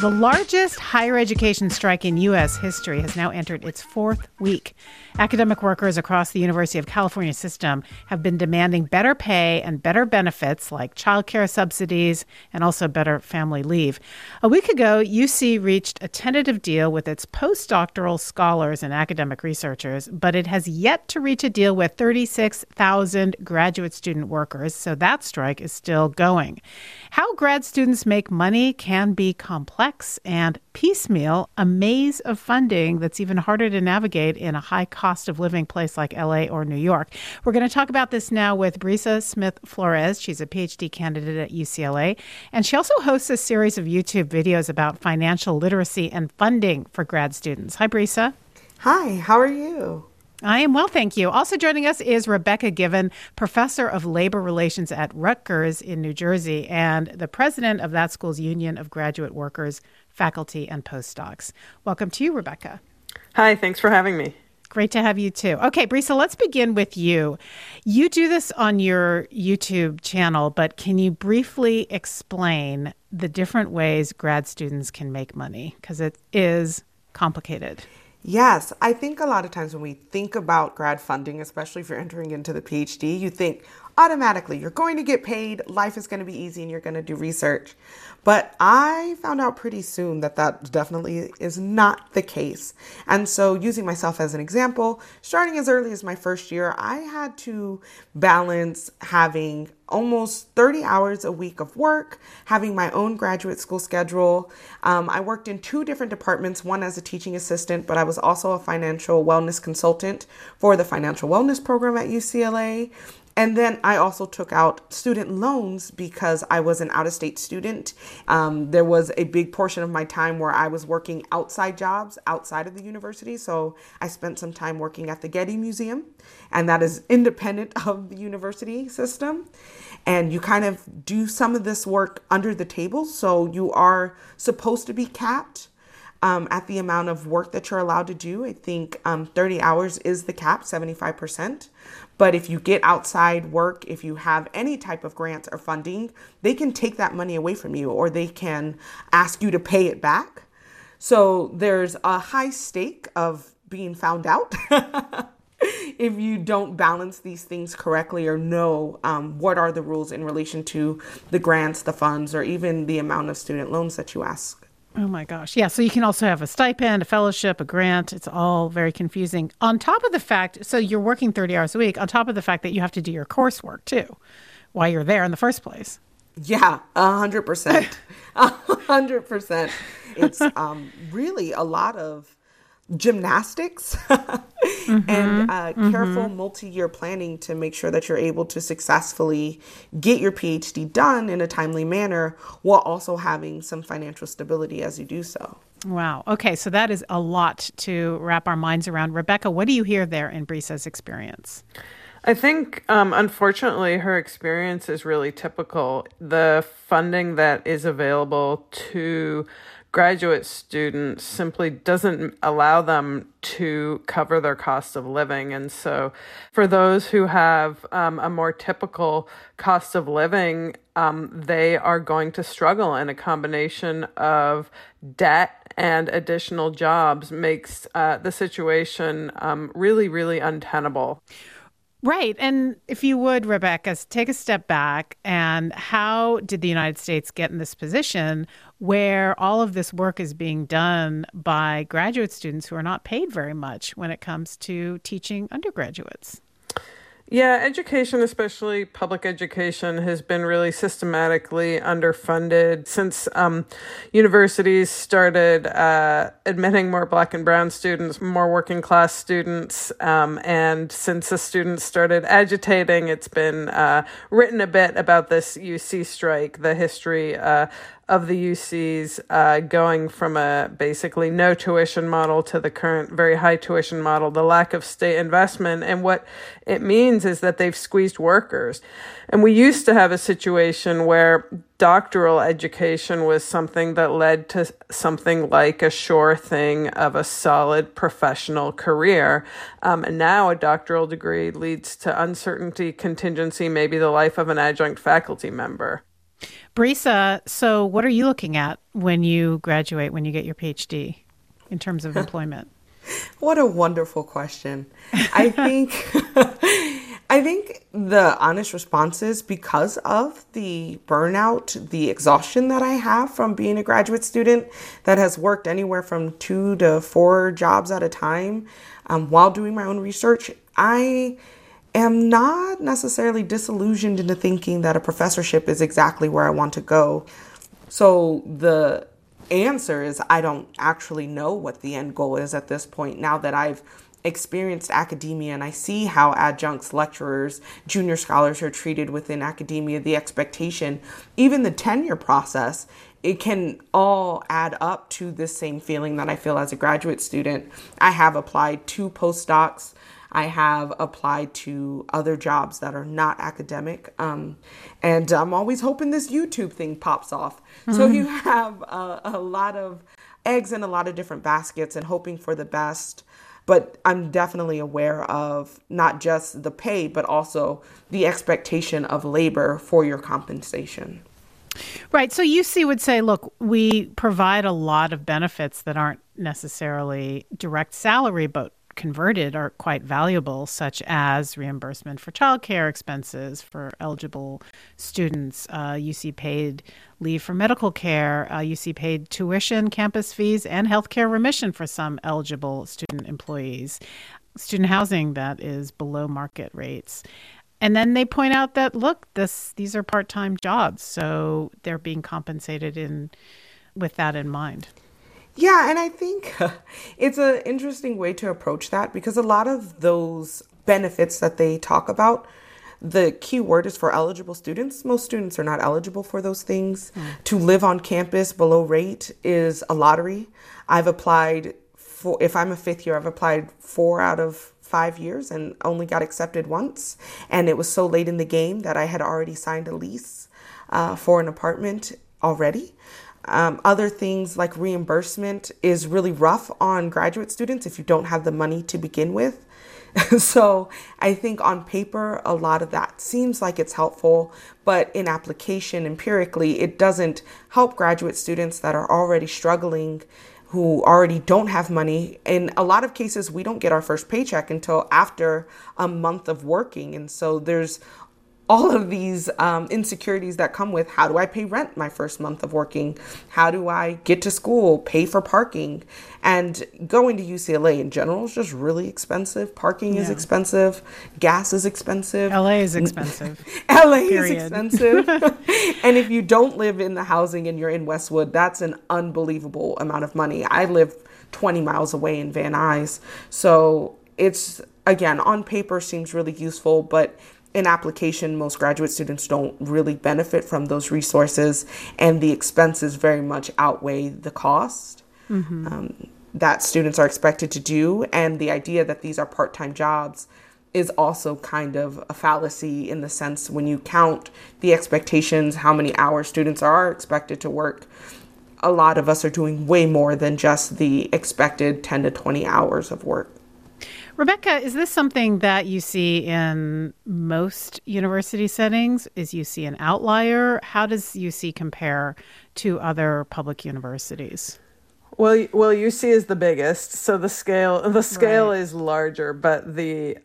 The largest higher education strike in U.S. history has now entered its fourth week. Academic workers across the University of California system have been demanding better pay and better benefits like childcare subsidies and also better family leave. A week ago, UC reached a tentative deal with its postdoctoral scholars and academic researchers, but it has yet to reach a deal with 36,000 graduate student workers, so that strike is still going. How grad students make money can be complex and piecemeal, a maze of funding that's even harder to navigate in a high cost of living place like LA or New York. We're going to talk about this now with Brisa Smith-Flores. She's a PhD candidate at UCLA, and she also hosts a series of YouTube videos about financial literacy and funding for grad students. Hi, Brisa. Hi, how are you? I am well, thank you. Also joining us is Rebecca Given, professor of labor relations at Rutgers in New Jersey and the president of that school's Union of Graduate Workers, Faculty, and Postdocs. Welcome to you, Rebecca. Hi, thanks for having me. Great to have you too. Okay, Brisa, let's begin with you. You do this on your YouTube channel, but can you briefly explain the different ways grad students can make money? Because it is complicated. Yes, I think a lot of times when we think about grad funding, especially if you're entering into the PhD, you think automatically you're going to get paid, life is going to be easy, and you're going to do research. But I found out pretty soon that that definitely is not the case. And so using myself as an example, starting as early as my first year, I had to balance having almost 30 hours a week of work, having my own graduate school schedule. I worked in two different departments, one as a teaching assistant, but I was also a financial wellness consultant for the financial wellness program at UCLA. And then I also took out student loans because I was an out-of-state student. There was a big portion of my time where I was working outside jobs outside of the university. So I spent some time working at the Getty Museum, and that is independent of the university system. And you kind of do some of this work under the table. So you are supposed to be capped at the amount of work that you're allowed to do. I think 30 hours is the cap, 75%. But if you get outside work, if you have any type of grants or funding, they can take that money away from you, or they can ask you to pay it back. So there's a high stake of being found out if you don't balance these things correctly or know what are the rules in relation to the grants, the funds, or even the amount of student loans that you ask. Oh my gosh. Yeah. So you can also have a stipend, a fellowship, a grant. It's all very confusing. On top of the fact, so you're working 30 hours a week, on top of the fact that you have to do your coursework too, while you're there in the first place. Yeah, 100%. 100%. It's really a lot of gymnastics and careful multi-year planning to make sure that you're able to successfully get your PhD done in a timely manner while also having some financial stability as you do so. Wow. Okay, so that is a lot to wrap our minds around. Rebecca, what do you hear there in Brisa's experience? I think, unfortunately, her experience is really typical. The funding that is available to graduate students simply doesn't allow them to cover their cost of living. And so for those who have a more typical cost of living, they are going to struggle, and a combination of debt and additional jobs makes the situation really, really untenable. Right. And if you would, Rebecca, take a step back. And how did the United States get in this position where all of this work is being done by graduate students who are not paid very much when it comes to teaching undergraduates? Yeah, education, especially public education, has been really systematically underfunded since universities started admitting more Black and brown students, more working class students, and since the students started agitating, it's been written a bit about this UC strike, the history of the UCs going from a basically no tuition model to the current very high tuition model, the lack of state investment. And what it means is that they've squeezed workers. And we used to have a situation where doctoral education was something that led to something like a sure thing of a solid professional career. And now a doctoral degree leads to uncertainty, contingency, maybe the life of an adjunct faculty member. Brisa, so what are you looking at when you graduate, when you get your PhD in terms of employment? What a wonderful question. I think I think the honest response is because of the burnout, the exhaustion that I have from being a graduate student that has worked anywhere from 2 to 4 jobs at a time while doing my own research. I am not necessarily disillusioned into thinking that a professorship is exactly where I want to go. So the answer is I don't actually know what the end goal is at this point. Now that I've experienced academia and I see how adjuncts, lecturers, junior scholars are treated within academia, the expectation, even the tenure process, it can all add up to this same feeling that I feel as a graduate student. I have applied to postdocs. I have applied to other jobs that are not academic. And I'm always hoping this YouTube thing pops off. Mm-hmm. So you have a lot of eggs in a lot of different baskets and hoping for the best. But I'm definitely aware of not just the pay, but also the expectation of labor for your compensation. Right. So UC would say, look, we provide a lot of benefits that aren't necessarily direct salary, but converted are quite valuable, such as reimbursement for childcare expenses for eligible students. UC paid leave for medical care. UC paid tuition, campus fees, and healthcare remission for some eligible student employees. Student housing that is below market rates. And then they point out that, look, these are part-time jobs, so they're being compensated with that in mind. Yeah, and I think it's an interesting way to approach that because a lot of those benefits that they talk about, the key word is for eligible students. Most students are not eligible for those things. To live on campus below rate is a lottery. I've applied if I'm a fifth year, I've applied 4 out of 5 years and only got accepted once. And it was so late in the game that I had already signed a lease for an apartment already. Other things like reimbursement is really rough on graduate students if you don't have the money to begin with. So I think on paper, a lot of that seems like it's helpful, but in application, empirically, it doesn't help graduate students that are already struggling, who already don't have money. In a lot of cases, we don't get our first paycheck until after a month of working. And so there's all of these insecurities that come with how do I pay rent my first month of working? How do I get to school, pay for parking? And going to UCLA in general is just really expensive. Parking is expensive. Gas is expensive. LA is expensive. LA is expensive. And if you don't live in the housing and you're in Westwood, that's an unbelievable amount of money. I live 20 miles away in Van Nuys. So it's, again, on paper seems really useful, but in application, most graduate students don't really benefit from those resources, and the expenses very much outweigh the cost that students are expected to do. And the idea that these are part-time jobs is also kind of a fallacy in the sense when you count the expectations, how many hours students are expected to work, a lot of us are doing way more than just the expected 10 to 20 hours of work. Rebecca, is this something that you see in most university settings? Is UC an outlier? How does UC compare to other public universities? Well, UC is the biggest, so the scale right. is larger, but the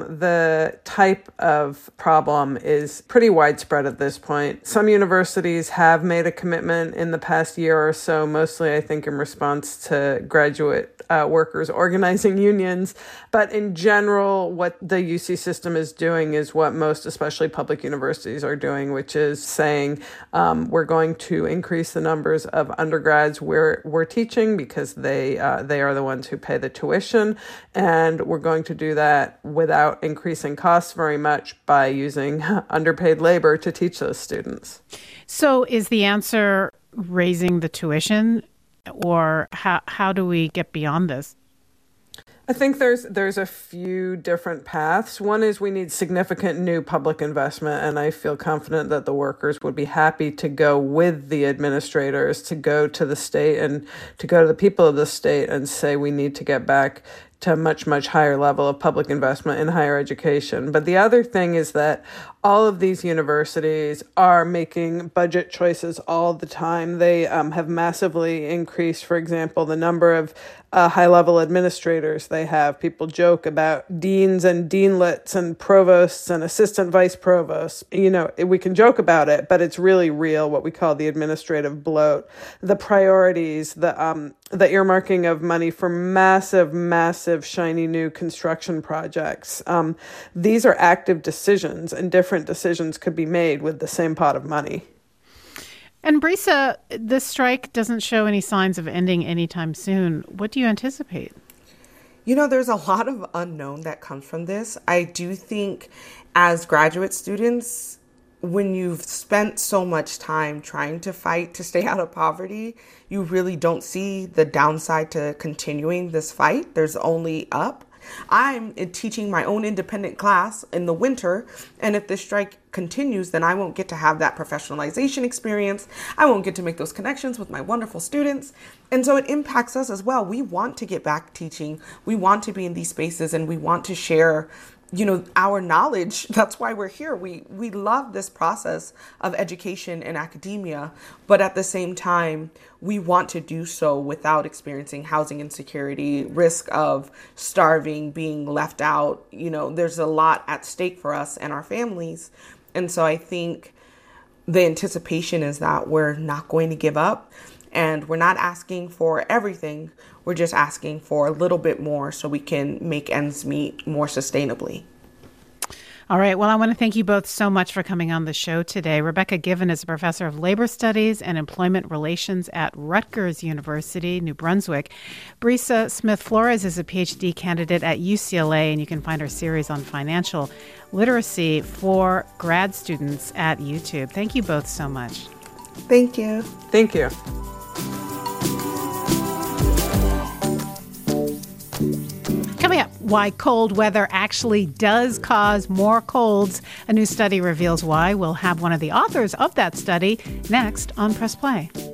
type of problem is pretty widespread at this point. Some universities have made a commitment in the past year or so, mostly I think in response to graduate workers organizing unions. But in general, what the UC system is doing is what most, especially public universities, are doing, which is saying we're going to increase the numbers of undergrads we're teaching because they are the ones who pay the tuition, and we're going to do that without increasing costs very much by using underpaid labor to teach those students. So is the answer raising the tuition, or how do we get beyond this? I think there's a few different paths. One is we need significant new public investment, and I feel confident that the workers would be happy to go with the administrators, to go to the state and to go to the people of the state and say we need to get back to a much, much higher level of public investment in higher education. But the other thing is that all of these universities are making budget choices all the time. They have massively increased, for example, the number of high-level administrators they have. People joke about deans and deanlets and provosts and assistant vice provosts. You know, we can joke about it, but it's really real, what we call the administrative bloat. The priorities, the earmarking of money for massive, shiny new construction projects. These are active decisions, and different decisions could be made with the same pot of money. And Brisa, this strike doesn't show any signs of ending anytime soon. What do you anticipate? You know, there's a lot of unknown that comes from this. I do think as graduate students, when you've spent so much time trying to fight to stay out of poverty, you really don't see the downside to continuing this fight. There's only up. I'm teaching my own independent class in the winter, and if this strike continues, then I won't get to have that professionalization experience. I won't get to make those connections with my wonderful students. And so it impacts us as well. We want to get back teaching. We want to be in these spaces, and we want to share, you know, our knowledge. That's why we're here. We love this process of education and academia, but at the same time, we want to do so without experiencing housing insecurity, risk of starving, being left out. You know, there's a lot at stake for us and our families. And so I think the anticipation is that we're not going to give up, and we're not asking for everything. We're just asking for a little bit more so we can make ends meet more sustainably. All right. Well, I want to thank you both so much for coming on the show today. Rebecca Given is a professor of labor studies and employment relations at Rutgers University, New Brunswick. Brisa Smith-Flores is a PhD candidate at UCLA, and you can find her series on financial literacy for grad students at YouTube. Thank you both so much. Thank you. Thank you. Coming up, why cold weather actually does cause more colds. A new study reveals why. We'll have one of the authors of that study next on Press Play.